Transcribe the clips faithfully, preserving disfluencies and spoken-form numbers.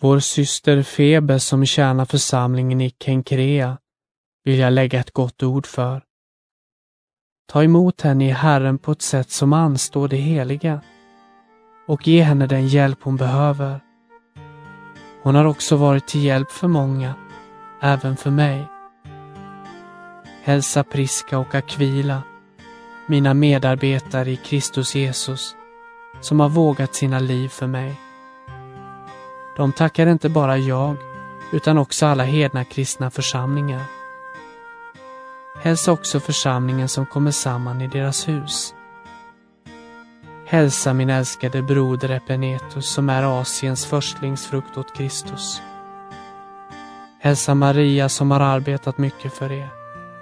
Vår syster Febe som tjänar församlingen i Kenkrea vill jag lägga ett gott ord för. Ta emot henne i Herren på ett sätt som anstår det heliga och ge henne den hjälp hon behöver. Hon har också varit till hjälp för många, även för mig. Hälsa Priska och Aquila, mina medarbetare i Kristus Jesus, som har vågat sina liv för mig. De tackar inte bara jag, utan också alla hedna kristna församlingar. Hälsa också församlingen som kommer samman i deras hus. Hälsa min älskade broder Epenetus som är Asiens förstlingsfrukt åt Kristus. Hälsa Maria som har arbetat mycket för er.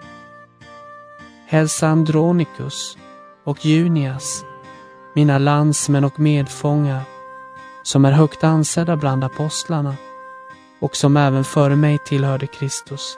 Hälsa Andronikus och Junias, mina landsmän och medfångar, som är högt ansedda bland apostlarna och som även före mig tillhörde Kristus.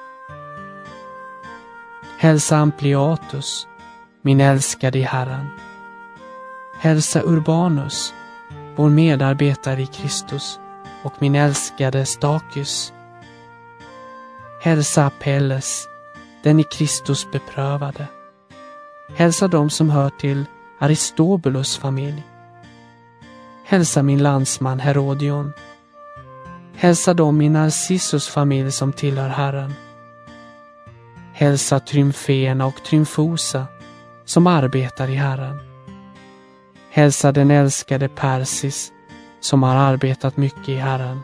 Hälsa Ampliatus, min älskade i Herren. Hälsa Urbanus, vår medarbetare i Kristus, och min älskade Stakys. Hälsa Apelles, den i Kristus beprövade. Hälsa dem som hör till Aristobulus familj. Hälsa min landsman Herodion. Hälsa dem i Narcissus familj som tillhör Herren. Hälsa Trymfena och Trymfosa som arbetar i Herren. Hälsa den älskade Persis som har arbetat mycket i Herren.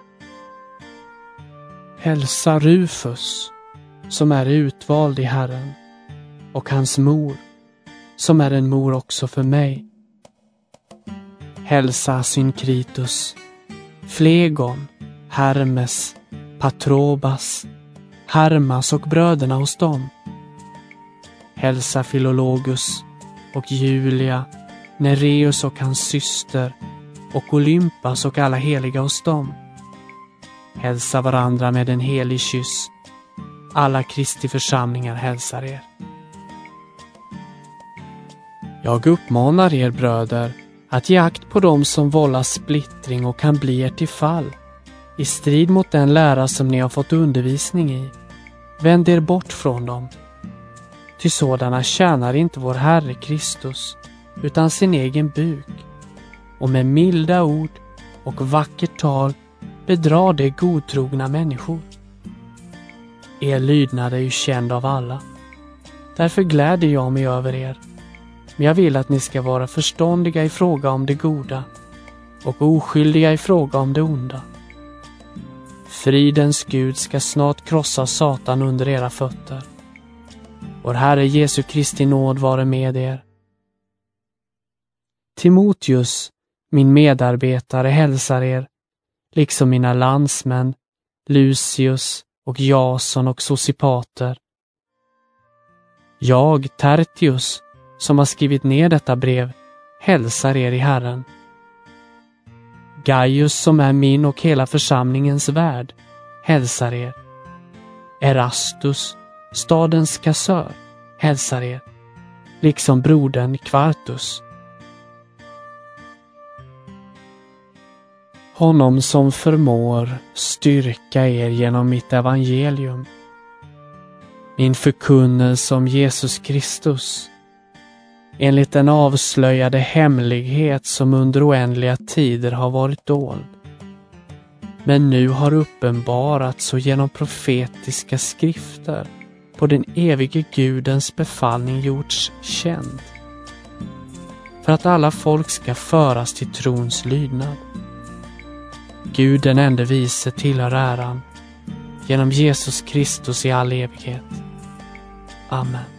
Hälsa Rufus som är utvald i Herren och hans mor som är en mor också för mig. Hälsa Synkritus, Flegon, Hermes, Patrobas, Hermas och bröderna hos dem. Hälsa Philologus och Julia, Nereus och hans syster och Olympas och alla heliga hos dem. Hälsa varandra med en helig kyss. Alla Kristi församlingar hälsar er. Jag uppmanar er bröder att ge akt på dem som vållar splittring och kan bli er till fall, i strid mot den lära som ni har fått undervisning i. Vänd er bort från dem. Ty sådana tjänar inte vår Herre Kristus, utan sin egen buk, och med milda ord och vackert tal bedrar de godtrogna människor. Er lydnad är ju känd av alla. Därför gläder jag mig över er. Men jag vill att ni ska vara förståndiga i fråga om det goda och oskyldiga i fråga om det onda. Fridens Gud ska snart krossa Satan under era fötter. Vår Herre Jesu Kristi nåd vare med er. Timoteus, min medarbetare, hälsar er, liksom mina landsmän, Lucius och Jason och Sosipater. Jag, Tertius, som har skrivit ner detta brev, hälsar er i Herren. Gaius, som är min och hela församlingens värd, hälsar er. Erastus, stadens kassör, hälsar er, liksom brodern Kvartus. Honom som förmår styrka er genom mitt evangelium, min förkunnelse om Jesus Kristus, enligt den avslöjade hemlighet som under oändliga tider har varit dold, men nu har uppenbarats och genom profetiska skrifter på den evige Gudens befallning gjorts känd, för att alla folk ska föras till trons lydnad. Gud den ende vise tillhör äran, genom Jesus Kristus i all evighet. Amen.